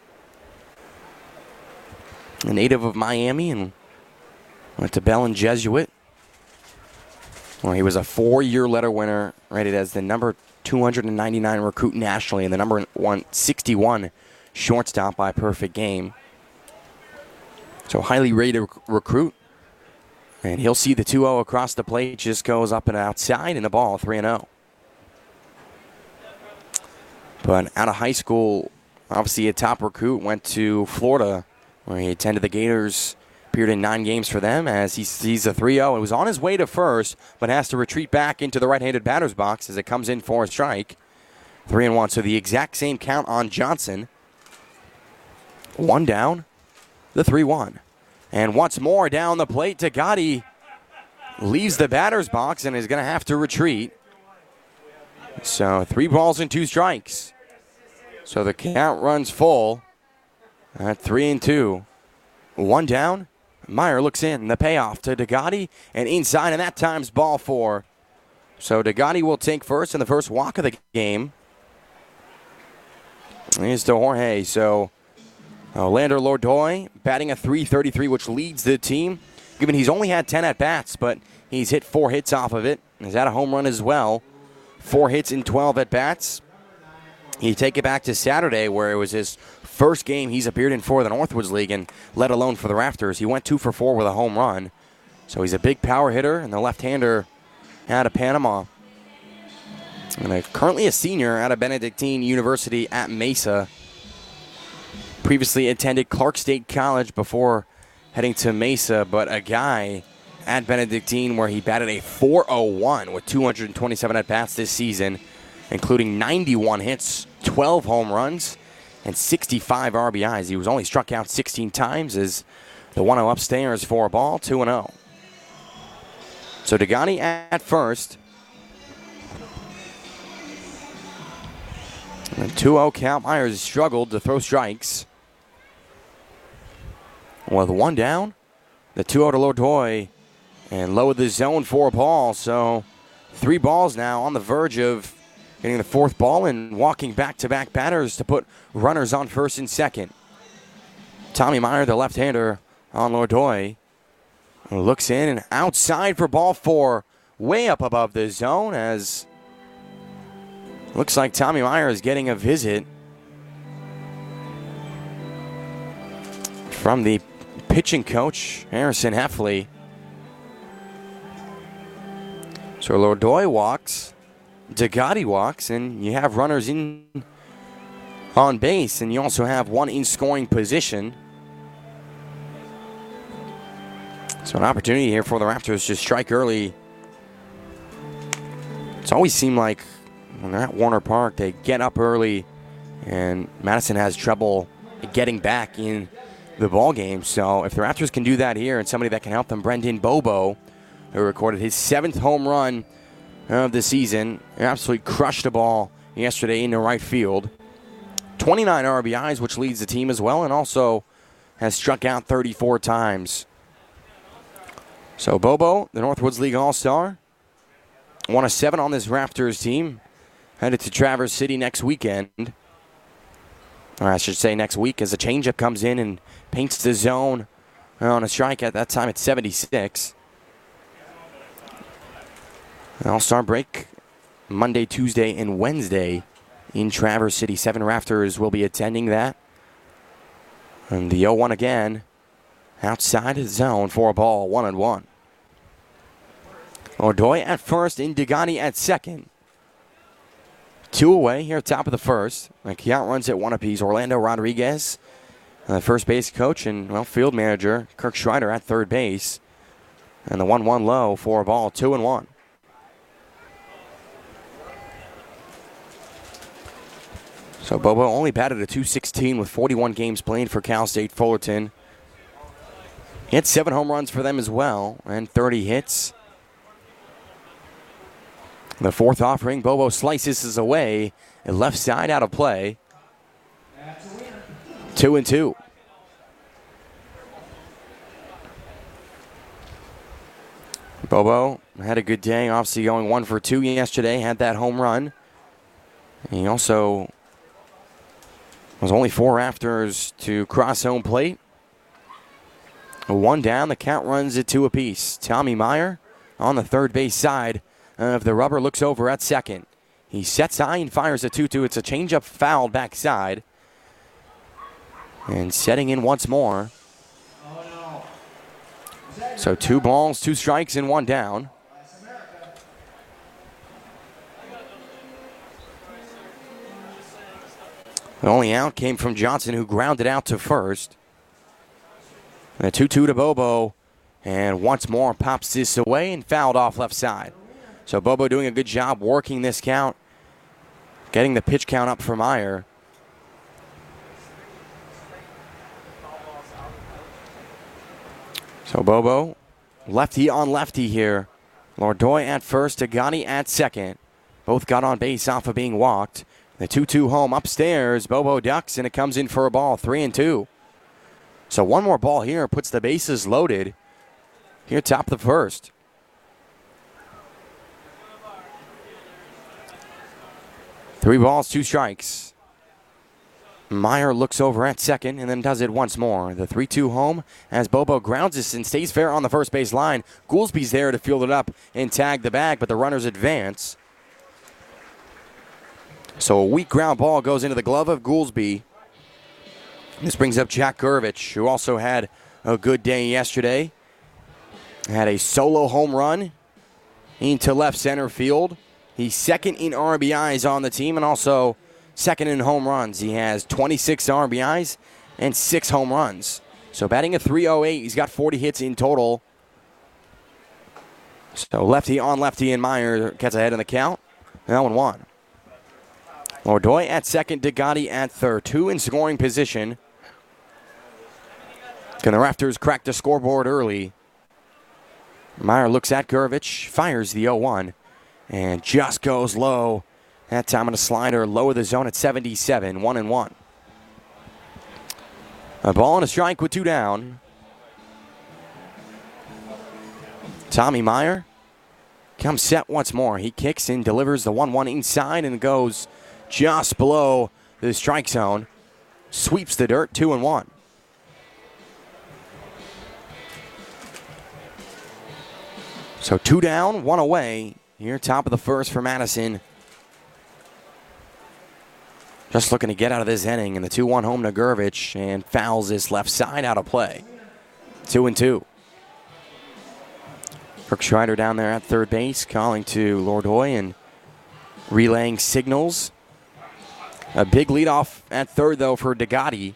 A native of Miami and went to Bell and Jesuit, where he was a four-year letter winner, rated as the number two hundred ninety-nine recruit nationally and the number one sixty-one shortstop by Perfect Game. So highly rated rec- recruit. And he'll see the two oh across the plate, just goes up and outside, and the ball, three and oh. But out of high school, obviously a top recruit, went to Florida, where he attended the Gators, appeared in nine games for them as he sees a three oh. It was on his way to first, but has to retreat back into the right-handed batter's box as it comes in for a strike. Three and one, so the exact same count on Johnson. One down. the three one. And once more down the plate, Degatti leaves the batter's box and is going to have to retreat. So three balls and two strikes. So the count runs full at three and two. One down. Meyer looks in. The payoff to Degatti and inside, and that time's ball four. So Degatti will take first in the first walk of the game. Here's to Jorge. So Orlando Lourdoy batting a three thirty-three, which leads the team, given he's only had ten at-bats, but he's hit four hits off of it. He's had a home run as well. Four hits in twelve at-bats. You take it back to Saturday, where it was his first game he's appeared in for the Northwoods League, and let alone for the Rafters. He went two for four with a home run. So he's a big power hitter, and the left-hander out of Panama. And a, currently a senior out of Benedictine University at Mesa. Previously attended Clark State College before heading to Mesa, but a guy at Benedictine where he batted a four oh one with two hundred twenty-seven at-bats this season, including ninety-one hits, twelve home runs, and sixty-five R B Is. He was only struck out sixteen times as the one oh upstairs for a ball, two and oh. So Degatti at first. And two oh count. Myers struggled to throw strikes. With one down, the two oh to Lourdoy and lowered the zone for a ball. So three balls now on the verge of getting the fourth ball and walking back-to-back batters to put runners on first and second. Tommy Meyer, the left-hander, on Lourdoy. Looks in and outside for ball four, way up above the zone, as looks like Tommy Meyer is getting a visit from the pitching coach, Harrison Heffley. So Lourdoy walks, Degatti walks, and you have runners in on base, and you also have one in scoring position. So an opportunity here for the Raptors to strike early. It's always seemed like when they're at Warner Park, they get up early, and Madison has trouble getting back in the ball game. So if the Raptors can do that here, and somebody that can help them, Brendan Bobo, who recorded his seventh home run of the season, absolutely crushed the ball yesterday into right field. twenty-nine R B Is, which leads the team as well, and also has struck out thirty-four times. So Bobo, the Northwoods League All-Star, one of seven on this Raptors team, headed to Traverse City next weekend. Or I should say next week, as a changeup comes in and paints the zone on a strike. At that time, it's seventy-six. All-Star break Monday, Tuesday, and Wednesday in Traverse City. Seven Raptors will be attending that. And the oh one again, outside the zone for a ball, one and one. Lourdoy at first, and Degatti at second. Two away here, top of the first. The count runs at one apiece. Orlando Rodriguez, the first base coach, and well, field manager Kirk Schreider at third base. And the one one low for a ball, two and one. So Bobo only batted a two sixteen with forty-one games played for Cal State Fullerton. He had seven home runs for them as well, and thirty hits. The fourth offering, Bobo slices this away, and left side out of play. Two and two. Bobo had a good day, obviously going one for two yesterday, had that home run. He also was only four afters to cross home plate. One down, the count runs at two apiece. Tommy Meyer on the third base side of the rubber looks over at second. He sets high and fires a two two. It's a changeup fouled backside. And setting in once more. So two balls, two strikes, and one down. The only out came from Johnson, who grounded out to first. The two two to Bobo, and once more pops this away and fouled off left side. So Bobo doing a good job working this count, getting the pitch count up for Meyer. So Bobo, lefty on lefty here. Lourdoy at first, Degani at second. Both got on base off of being walked. The two two home upstairs. Bobo ducks, and it comes in for a ball, three and two. So one more ball here puts the bases loaded here top of the first. Three balls, two strikes. Meyer looks over at second and then does it once more. The three two home as Bobo grounds this and stays fair on the first base line. Goolsby's there to field it up and tag the bag, but the runners advance. So a weak ground ball goes into the glove of Goolsby. This brings up Jack Gurvich, who also had a good day yesterday. Had a solo home run into left center field. He's second in R B Is on the team and also second in home runs. He has twenty-six R B Is and six home runs. So batting at three oh eight, he's got forty hits in total. So lefty on lefty, and Meyer gets ahead in the count. That one one. Lourdoy at second, Degani at third. Two in scoring position. Can the Raptors crack the scoreboard early? Meyer looks at Gurvich, fires the oh one, and just goes low. That time on a slider, low of the zone at seventy-seven, one and one. A ball and a strike with two down. Tommy Meyer comes set once more. He kicks and delivers the one one inside and goes just below the strike zone. Sweeps the dirt, two and one. So two down, one away. Here, top of the first for Madison. Just looking to get out of this inning, and the two one home to Gurvich, and fouls this left side out of play. Two and two. Kirk Schreider down there at third base, calling to Lourdoy and relaying signals. A big leadoff at third, though, for Degani.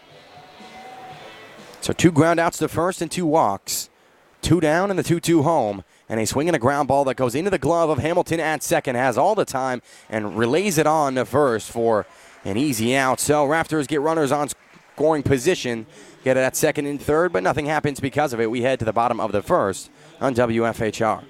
So two groundouts to first and two walks. Two down and the two two home. And a swing and a ground ball that goes into the glove of Hamilton at second. Has all the time and relays it on to first for an easy out. So Raptors get runners on scoring position. Get it at second and third, but nothing happens because of it. We head to the bottom of the first on W F H R.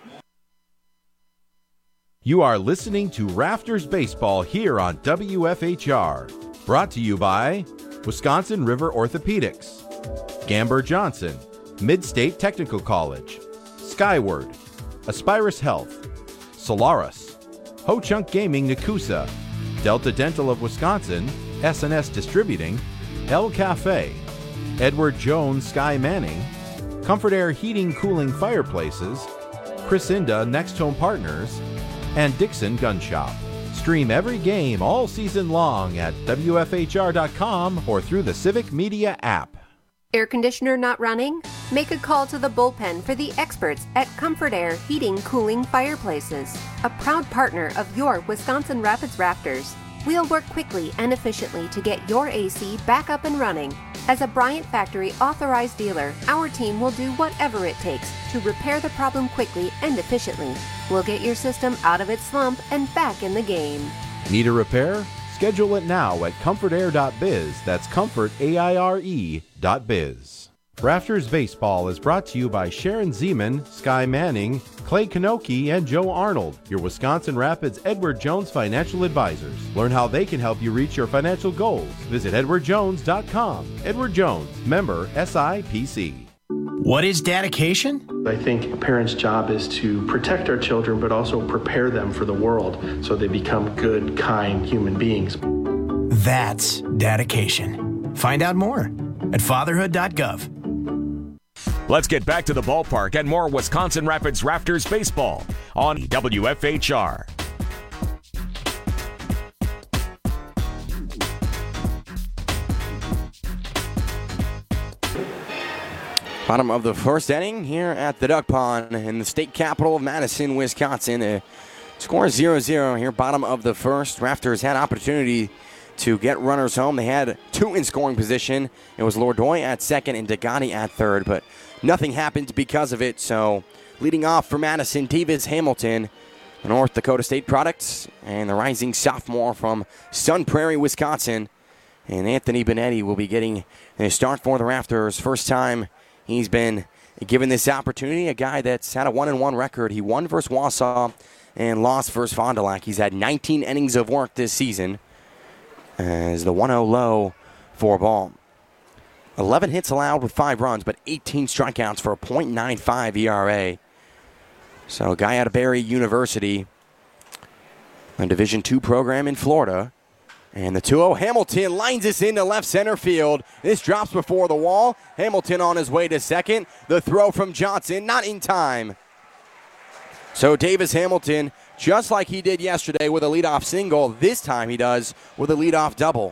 You are listening to Raptors Baseball here on W F H R. Brought to you by Wisconsin River Orthopedics, Gamber Johnson, Mid-State Technical College, Skyward, Aspirus Health, Solaris, Ho Chunk Gaming Nakusa, Delta Dental of Wisconsin, S and S Distributing, El Cafe, Edward Jones Sky Manning, Comfort Air Heating Cooling Fireplaces, Chrisinda Next Home Partners, and Dixon Gun Shop. Stream every game all season long at W F H R dot com or through the Civic Media app. Air conditioner not running? Make a call to the bullpen for the experts at Comfort Air Heating Cooling Fireplaces, a proud partner of your Wisconsin Rapids Raptors. We'll work quickly and efficiently to get your A C back up and running. As a Bryant Factory authorized dealer, our team will do whatever it takes to repair the problem quickly and efficiently. We'll get your system out of its slump and back in the game. Need a repair? Schedule it now at comfort air dot biz. That's comfort, A I R E, dot biz. Raptors Baseball is brought to you by Sharon Zeman, Sky Manning, Clay Kanoki, and Joe Arnold, your Wisconsin Rapids Edward Jones financial advisors. Learn how they can help you reach your financial goals. Visit edward jones dot com. Edward Jones, member S I P C. What is dedication? I think a parent's job is to protect our children, but also prepare them for the world so they become good, kind human beings. That's dedication. Find out more at fatherhood dot gov. Let's get back to the ballpark and more Wisconsin Rapids Raptors baseball on W F H R. Bottom of the first inning here at the Duck Pond in the state capital of Madison, Wisconsin. The score is zero zero here, bottom of the first. Raptors had opportunity to get runners home. They had two in scoring position. It was Lourdoy at second and Degani at third, but nothing happened because of it. So leading off for Madison, Davis Hamilton, North Dakota State Products, and the rising sophomore from Sun Prairie, Wisconsin. And Anthony Benetti will be getting a start for the Raptors. First time he's been given this opportunity. A guy that's had a one and one record. He won versus Wausau and lost versus Fond du Lac. He's had nineteen innings of work this season as the one oh low for ball. eleven hits allowed with five runs, but eighteen strikeouts for a point nine five E R A. So a guy out of Barry University, a Division two program in Florida. And the two oh Hamilton lines this into left center field. This drops before the wall. Hamilton on his way to second. The throw from Johnson, not in time. So Davis Hamilton, just like he did yesterday with a leadoff single, this time he does with a leadoff double.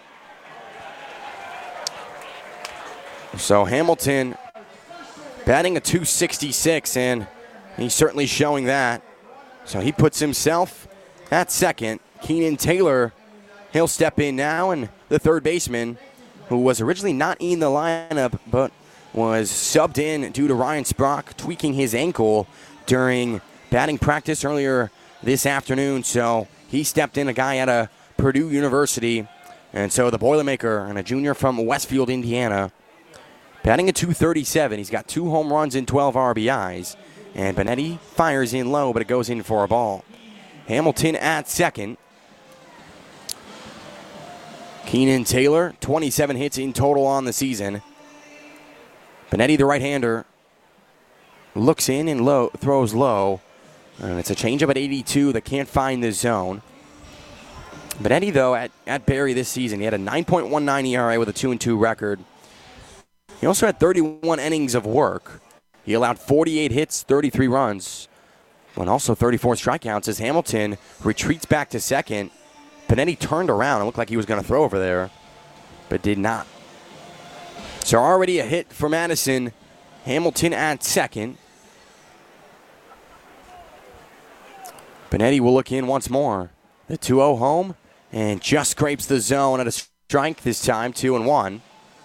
So Hamilton batting a two sixty-six, and he's certainly showing that. So he puts himself at second. Keenan Taylor, he'll step in now, and the third baseman, who was originally not in the lineup but was subbed in due to Ryan Sprock tweaking his ankle during batting practice earlier this afternoon. So he stepped in, a guy out of Purdue University. And so the Boilermaker and a junior from Westfield, Indiana, batting at two thirty-seven. He's got two home runs and twelve R B Is. And Benetti fires in low, but it goes in for a ball. Hamilton at second. Keenan Taylor, twenty-seven hits in total on the season. Benetti, the right-hander, looks in and low, throws low. And it's a changeup at eighty-two that can't find the zone. Benetti, though, at, at Barry this season, he had a nine point one nine E R A with a two and two record. He also had thirty-one innings of work. He allowed forty-eight hits, thirty-three runs, and also thirty-four strikeouts as Hamilton retreats back to second. Benetti turned around and looked like he was going to throw over there, but did not. So already a hit for Madison. Hamilton at second. Benetti will look in once more. The two oh home and just scrapes the zone at a strike this time, two and one.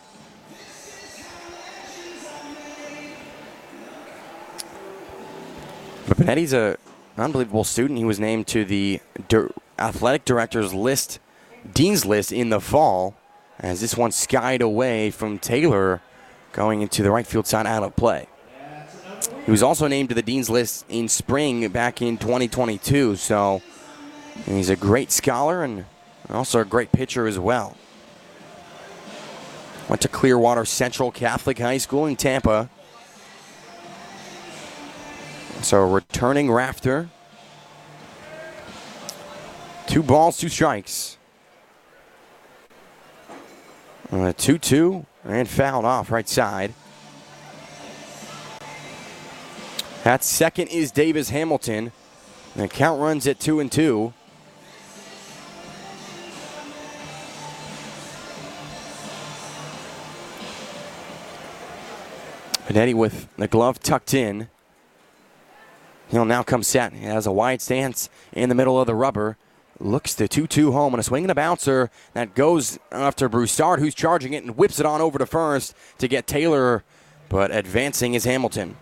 But Benetti's a unbelievable student. He was named to the Di- athletic director's list, dean's list in the fall, as this one skied away from Taylor going into the right field side out of play. He was also named to the dean's list in spring back in twenty twenty-two, so he's a great scholar and also a great pitcher as well. Went to Clearwater Central Catholic High School in Tampa. So returning Rafter. Two balls, two strikes. Uh, two two and fouled off right side. At second is Davis Hamilton. The count runs at two and two. Benetti with the glove tucked in. He'll now come set. He has a wide stance in the middle of the rubber. Looks to two two home and a swing and a bouncer that goes after Broussard, who's charging it and whips it on over to first to get Taylor, but advancing is Hamilton.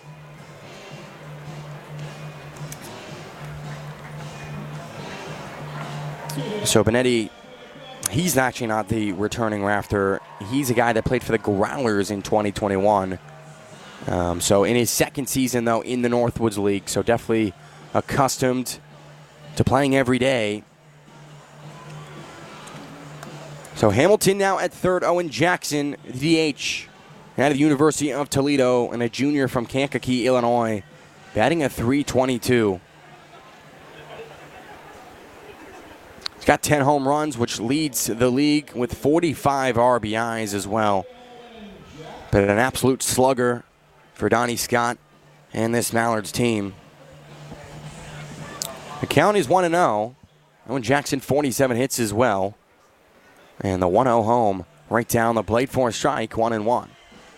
So Benetti, he's actually not the returning Rafter. He's a guy that played for the Growlers in twenty twenty-one. Um, so in his second season, though, in the Northwoods League, so definitely accustomed to playing every day. So Hamilton now at third. Owen Jackson, D H, out of the University of Toledo, and a junior from Kankakee, Illinois, batting a three twenty-two. He's got ten home runs, which leads the league with forty-five R B Is as well. But an absolute slugger for Donnie Scott and this Mallards team. The count is one and oh. Owen Jackson, forty-seven hits as well. And the one oh home right down the plate for a strike, one and one.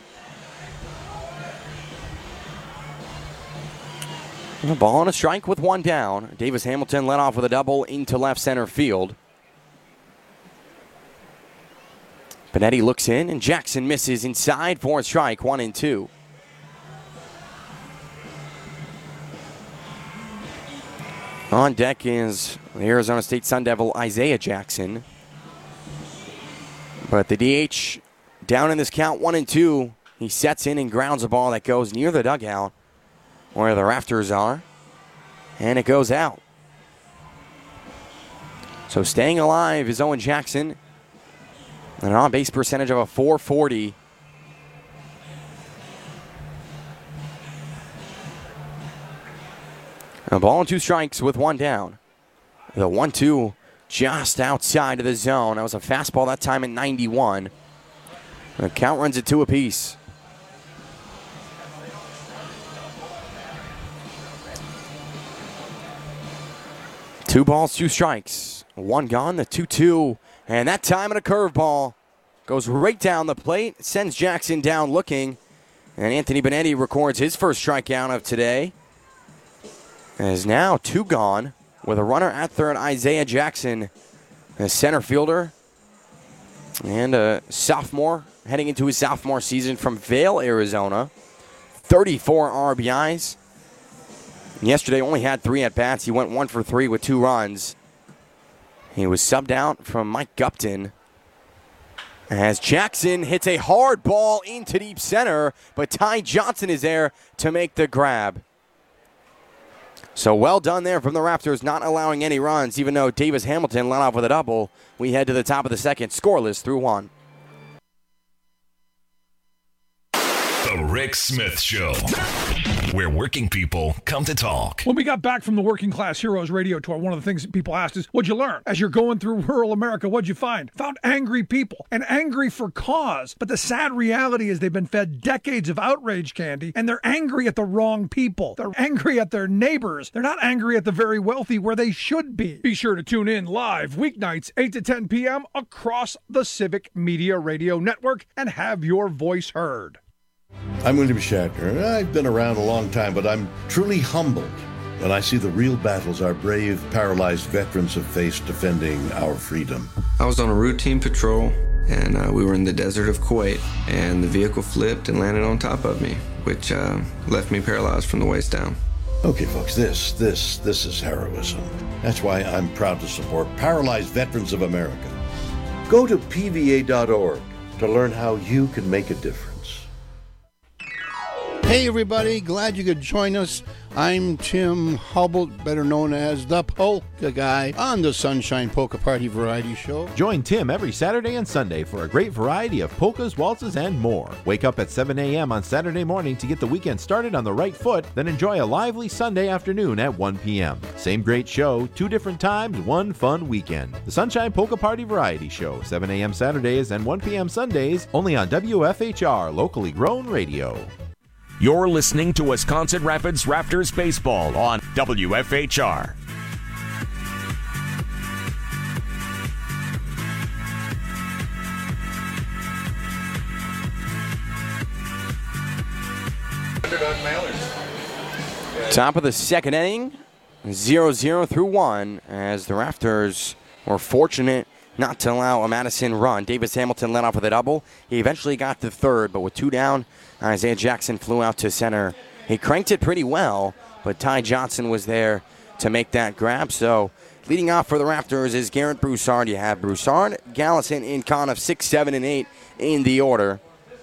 A ball and a strike with one down. Davis Hamilton led off with a double into left center field. Benetti looks in, and Jackson misses inside for a strike, one and two. On deck is the Arizona State Sun Devil Isaiah Jackson. But the D H down in this count, one and two. He sets in and grounds a ball that goes near the dugout where the Rafters are, and it goes out. So staying alive is Owen Jackson. An on-base percentage of a four forty. A ball and two strikes with one down. The one two just outside of the zone. That was a fastball that time at ninety-one. The count runs at two apiece. Two balls, two strikes. One gone, the two two. And that time at a curveball. Goes right down the plate, sends Jackson down looking. And Anthony Benetti records his first strikeout of today. And is now two gone with a runner at third, Isaiah Jackson, a center fielder and a sophomore heading into his sophomore season from Vail, Arizona. thirty-four R B Is. Yesterday only had three at-bats. He went one for three with two runs. He was subbed out from Mike Gupton as Jackson hits a hard ball into deep center, but Ty Johnson is there to make the grab. So well done there from the Raptors, not allowing any runs, even though Davis Hamilton led off with a double. We head to the top of the second, scoreless through one. The Rick Smith Show, where working people come to talk. When we got back from the Working Class Heroes radio tour, one of the things that people asked is, what'd you learn? As you're going through rural America, what'd you find? Found angry people, and angry for cause. But the sad reality is they've been fed decades of outrage candy, and they're angry at the wrong people. They're angry at their neighbors. They're not angry at the very wealthy where they should be. Be sure to tune in live weeknights, eight to ten p.m. across the Civic Media Radio Network and have your voice heard. I'm William Shatner. I've been around a long time, but I'm truly humbled when I see the real battles our brave, paralyzed veterans have faced defending our freedom. I was on a routine patrol, and uh, we were in the desert of Kuwait, and the vehicle flipped and landed on top of me, which uh, left me paralyzed from the waist down. Okay, folks, this, this, this is heroism. That's why I'm proud to support Paralyzed Veterans of America. Go to P V A dot org to learn how you can make a difference. Hey everybody, glad you could join us. I'm Tim Hubble, better known as the Polka Guy, on the Sunshine Polka Party Variety Show. Join Tim every Saturday and Sunday for a great variety of polkas, waltzes, and more. Wake up at seven a.m. on Saturday morning to get the weekend started on the right foot, then enjoy a lively Sunday afternoon at one p.m. Same great show, two different times, one fun weekend. The Sunshine Polka Party Variety Show, seven a.m. Saturdays and one p.m. Sundays, only on W F H R, locally grown radio. You're listening to Wisconsin Rapids Raptors Baseball on W F H R. Top of the second inning, zero zero through one, as the Raptors were fortunate not to allow a Madison run. Davis Hamilton led off with a double. He eventually got to third, but with two down, Isaiah Jackson flew out to center. He cranked it pretty well, but Ty Johnson was there to make that grab. So leading off for the Raptors is Garrett Broussard. You have Broussard, Gallison, and Conniff, six, seven, and eight in the order.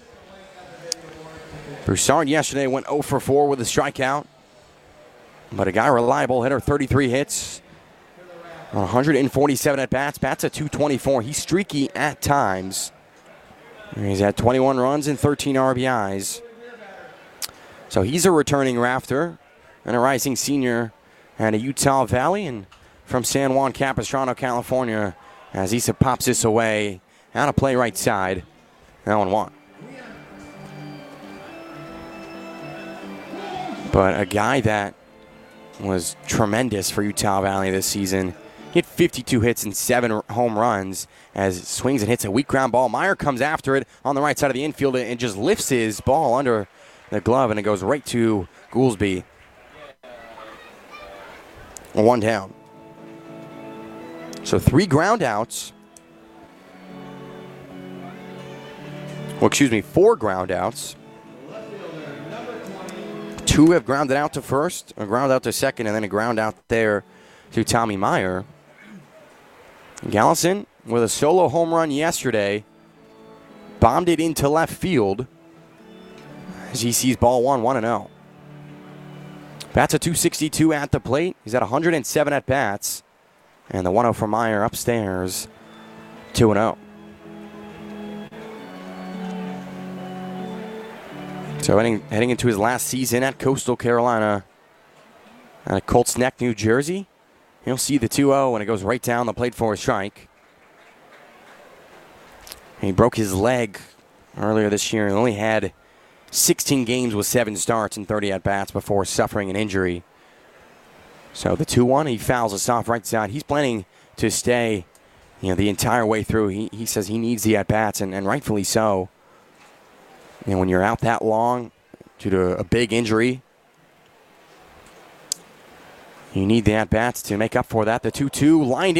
Broussard yesterday went oh for four with a strikeout, but a guy reliable, hitter, thirty-three hits, one hundred forty-seven at-bats, bats at two twenty-four. He's streaky at times. He's had twenty-one runs and thirteen R B Is. So he's a returning Rafter and a rising senior at a Utah Valley and from San Juan Capistrano, California, as Issa pops this away. Out of play right side. That one one. But a guy that was tremendous for Utah Valley this season. He had fifty-two hits and seven home runs as swings and hits a weak ground ball. Meyer comes after it on the right side of the infield and just lifts his ball under the glove, and it goes right to Goolsby. One down. So three ground outs. Well, excuse me, four ground outs. Two have grounded out to first, a ground out to second, and then a ground out there to Tommy Meyer. Gallison with a solo home run yesterday, bombed it into left field. as he sees ball one, one and oh. Bats a two sixty-two at the plate. He's at one hundred seven at bats. And the one oh for Meyer upstairs, two and oh. So heading, heading into his last season at Coastal Carolina, at Colts Neck, New Jersey. He'll see the two oh, and it goes right down the plate for a strike. He broke his leg earlier this year and only had sixteen games with seven starts and thirty at-bats before suffering an injury. So the two one, he fouls us off right side. He's planning to stay, you know, the entire way through. He, he says he needs the at-bats, and, and rightfully so. You know, when you're out that long due to a big injury, you need the at-bats to make up for that. The two two lined in.